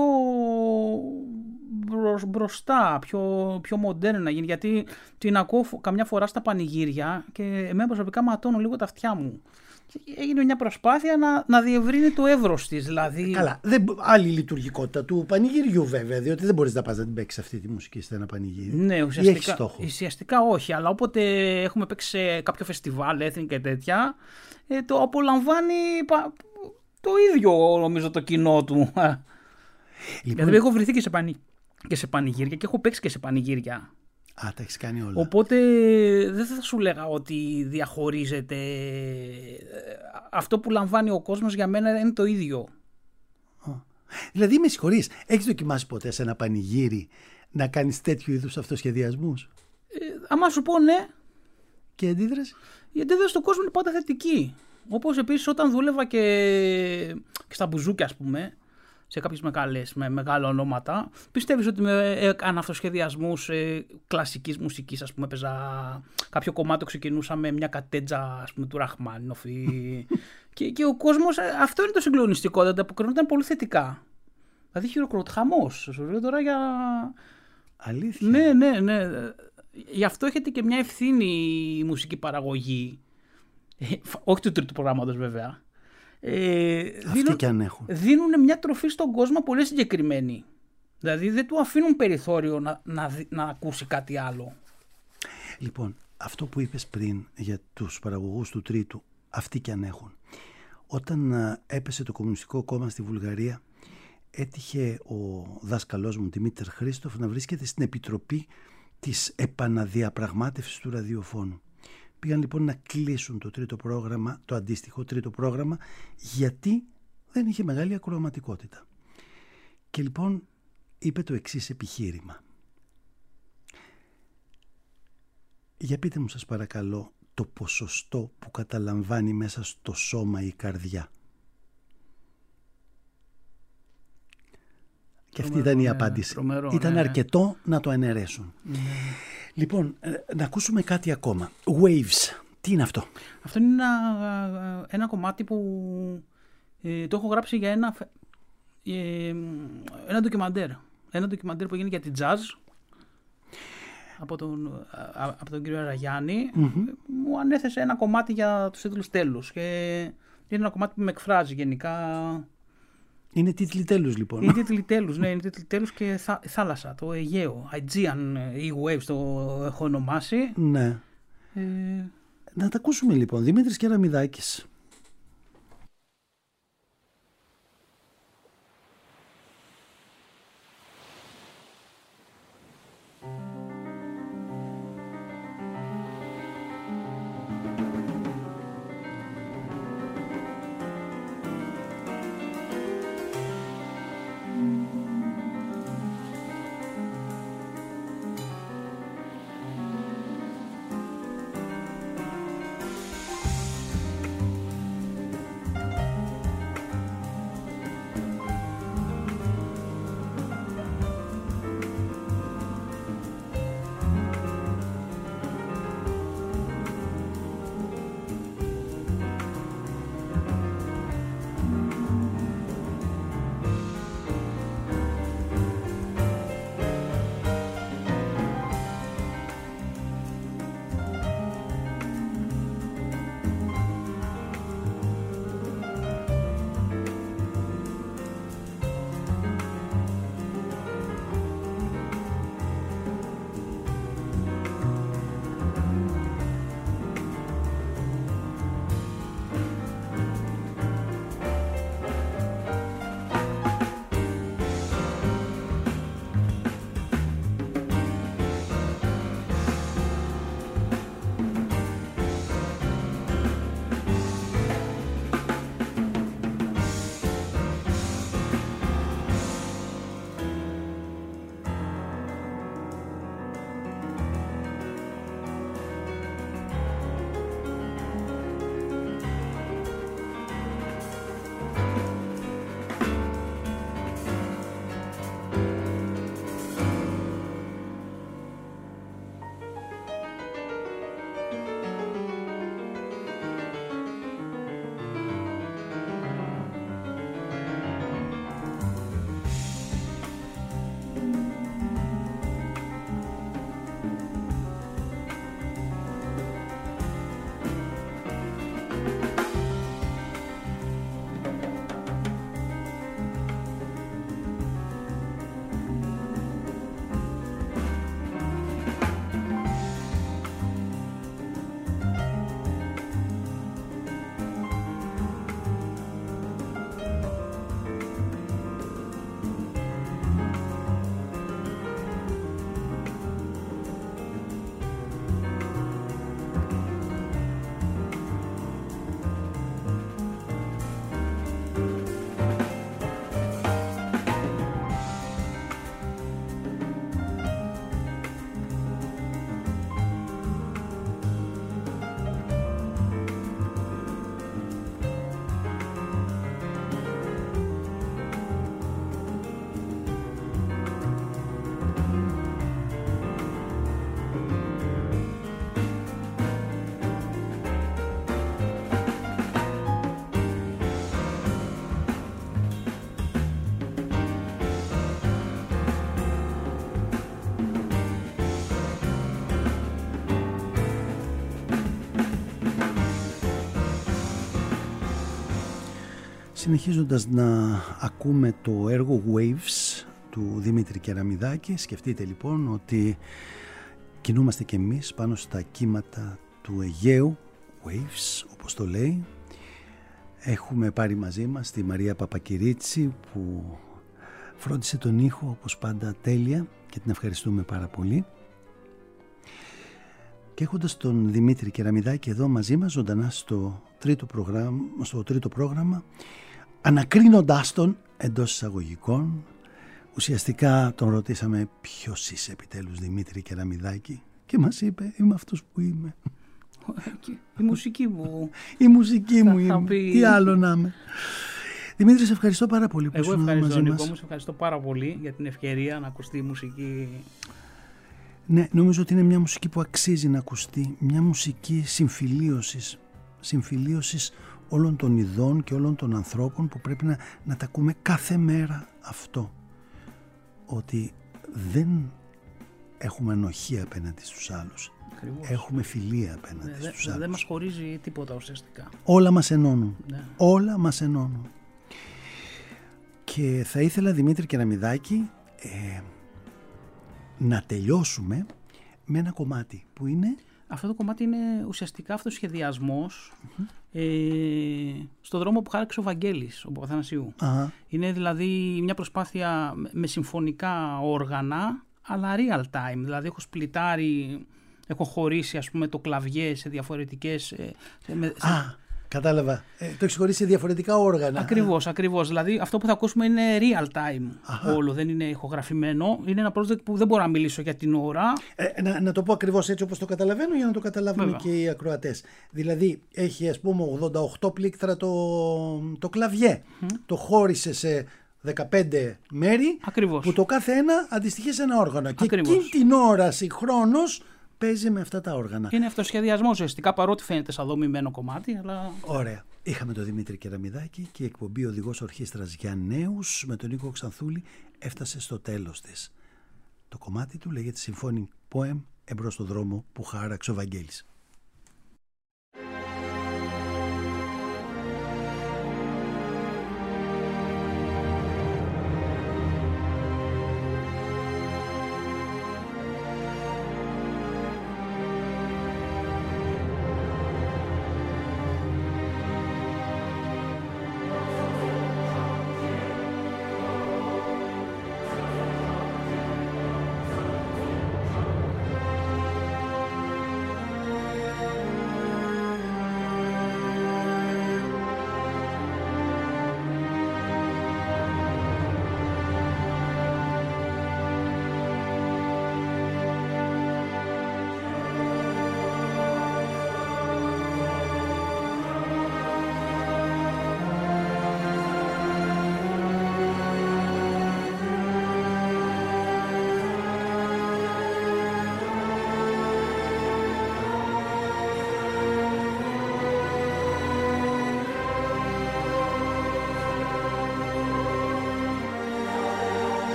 μπρος, μπροστά, πιο, πιο μοντέρνα να γίνει. Γιατί την ακούω καμιά φορά στα πανηγύρια και εμένα προσωπικά ματώνω λίγο τα αυτιά μου. Έγινε μια προσπάθεια να, να διευρύνει το εύρος της. Δηλαδή... Καλά. Δεν, άλλη λειτουργικότητα του πανηγυριού βέβαια, διότι δεν μπορείς να πας να την παίξεις αυτή τη μουσική σε ένα πανηγύρι. Ναι, ουσιαστικά, ουσιαστικά όχι. Αλλά όποτε έχουμε παίξει σε κάποιο φεστιβάλ, έθνη και τέτοια, ε, το απολαμβάνει το ίδιο νομίζω το κοινό του. Λοιπόν... Γιατί έχω βρεθεί και σε, πανη... και σε πανηγύρια και έχω παίξει και σε πανηγύρια. Α, τα έχεις κάνει όλα. Οπότε δεν θα σου λέγα ότι διαχωρίζεται. Αυτό που λαμβάνει ο κόσμος για μένα είναι το ίδιο. Oh. Δηλαδή με συγχωρείς, έχεις δοκιμάσει ποτέ σε ένα πανηγύρι να κάνεις τέτοιου είδους αυτοσχεδιασμούς? Ε, άμα σου πω ναι. Και η αντίδραση? Η αντίδραση του κόσμου είναι πάντα θετική. Όπως επίσης όταν δούλευα και, και στα μπουζούκια, ας πούμε, σε κάποιες μεγάλες, με μεγάλα ονόματα, πιστεύεις ότι έκανα αυτοσχεδιασμούς ε, κλασικής μουσικής, ας πούμε, παίζα κάποιο κομμάτι το ξεκινούσα με μια κατέτζα, ας πούμε, του Ραχμάνινοφ και, και ο κόσμος, αυτό είναι το συγκλονιστικό, δεν αποκρινόταν πολύ θετικά. Δηλαδή χειροκροτ, χαμός, σου λέω τώρα για... Αλήθεια. Ναι, ναι, ναι. Γι' αυτό έχετε και μια ευθύνη η μουσική παραγωγή, όχι του τρίτου προγράμματος βέβαια. Ε, δίνουν, και αν έχουν. Δίνουν μια τροφή στον κόσμο πολύ συγκεκριμένη. Δηλαδή δεν του αφήνουν περιθώριο να, να, να ακούσει κάτι άλλο. Λοιπόν, αυτό που είπες πριν για τους παραγωγούς του τρίτου, αυτοί και αν έχουν. Όταν α, έπεσε το Κομμουνιστικό Κόμμα στη Βουλγαρία, έτυχε ο δάσκαλός μου Δημήτρη Χρήστοφ να βρίσκεται στην επιτροπή της επαναδιαπραγμάτευσης του ραδιοφώνου. Πήγαν λοιπόν να κλείσουν το τρίτο πρόγραμμα, το αντίστοιχο τρίτο πρόγραμμα, γιατί δεν είχε μεγάλη ακροαματικότητα. Και λοιπόν είπε το εξής επιχείρημα. Για πείτε μου σας παρακαλώ το ποσοστό που καταλαμβάνει μέσα στο σώμα η καρδιά. Και αυτή ήταν η απάντηση. Τρομερό, ήταν ναι. αρκετό να το αναιρέσουν. Ναι. Λοιπόν, να ακούσουμε κάτι ακόμα. Waves. Τι είναι αυτό? Αυτό είναι ένα, ένα κομμάτι που ε, το έχω γράψει για ένα, ε, ένα ντοκιμαντέρ. Ένα ντοκιμαντέρ που έγινε για την jazz από τον, από τον κύριο Αραγιάννη. Mm-hmm. Μου ανέθεσε ένα κομμάτι για τους τίτλους τέλους. Και είναι ένα κομμάτι που με εκφράζει γενικά. Είναι τίτλοι τέλους λοιπόν. Είναι τίτλοι τέλους, ναι, είναι τίτλοι τέλους και θά, θάλασσα, το Αιγαίο. Aegean E-Waves το έχω ονομάσει. Ναι. Ε... Να τα ακούσουμε λοιπόν. Δημήτρης Κεραμιδάκης. Συνεχίζοντας να ακούμε το έργο Waves του Δημήτρη Κεραμιδάκη, σκεφτείτε λοιπόν ότι κινούμαστε κι εμείς πάνω στα κύματα του Αιγαίου, Waves όπως το λέει. Έχουμε πάρει μαζί μας τη Μαρία Παπακυρίτσι που φρόντισε τον ήχο όπως πάντα τέλεια και την ευχαριστούμε πάρα πολύ. Και έχοντας τον Δημήτρη Κεραμιδάκη εδώ μαζί μας ζωντανά στο τρίτο πρόγραμμα, στο τρίτο πρόγραμμα, ανακρίνοντάς τον εντός εισαγωγικών, ουσιαστικά τον ρωτήσαμε ποιος είσαι επιτέλους Δημήτρη Κεραμιδάκη και μας είπε είμαι αυτός που είμαι. Η μουσική μου. Η μουσική μου είμαι. πει... Τι άλλο να είμαι. Δημήτρη, σε ευχαριστώ πάρα πολύ που ήσουν εδώ μαζί μας. Εγώ σε ευχαριστώ πάρα πολύ για την ευκαιρία να ακουστεί η μουσική. Ναι, νομίζω ότι είναι μια μουσική που αξίζει να ακουστεί. Μια μουσική συμφιλίωσης. Συμφιλίωσης όλων των ειδών και όλων των ανθρώπων που πρέπει να, να τα ακούμε κάθε μέρα αυτό. Ότι δεν έχουμε ενοχή απέναντι στους άλλους. Ακριβώς. Έχουμε φιλία απέναντι ναι, στους δε, άλλους. Δεν μας χωρίζει τίποτα ουσιαστικά. Όλα μας ενώνουν. Ναι. Όλα μας ενώνουν. Και θα ήθελα, Δημήτρη Κεραμιδάκη, ε, να τελειώσουμε με ένα κομμάτι που είναι... Αυτό το κομμάτι είναι ουσιαστικά αυτοσχεδιασμός mm-hmm. ε, στο δρόμο που χάραξε ο Βαγγέλης, ο Παπαθανασίου. Uh-huh. Είναι δηλαδή μια προσπάθεια με συμφωνικά όργανα, αλλά real time. Δηλαδή έχω σπλιτάρει, έχω χωρίσει ας πούμε το κλαβιέ σε διαφορετικές... Σε, με, σε... Ah. Κατάλαβα. Ε, το έχεις χωρίσει σε διαφορετικά όργανα. Ακριβώς, ακριβώς. Δηλαδή αυτό που θα ακούσουμε είναι real time. Αχα. Όλο, δεν είναι ηχογραφημένο. Είναι ένα project που δεν μπορώ να μιλήσω για την ώρα. Ε, να, να το πω ακριβώς έτσι όπως το καταλαβαίνω για να το καταλάβουν Βέβαια. Και οι ακροατές. Δηλαδή έχει ας πούμε ογδόντα οκτώ πλήκτρα το, το κλαβιέ. Mm. Το χώρισε σε δεκαπέντε μέρη. Ακριβώς. Που το κάθε ένα αντιστοιχεί σε ένα όργανο. Ακριβώς. Και εκείνη την ώρα συγχρόνως παίζει με αυτά τα όργανα. Είναι αυτοσχεδιασμό ουσιαστικά, παρότι φαίνεται σαν δομημένο κομμάτι. Αλλά... Ωραία. Είχαμε τον Δημήτρη Κεραμιδάκη και η εκπομπή Οδηγός Ορχήστρας για Νέους με τον Νίκο Ξανθούλη έφτασε στο τέλος της. Το κομμάτι του λέγεται Symphonic Poem, εμπρός στο δρόμο που χάραξε ο Βαγγέλης.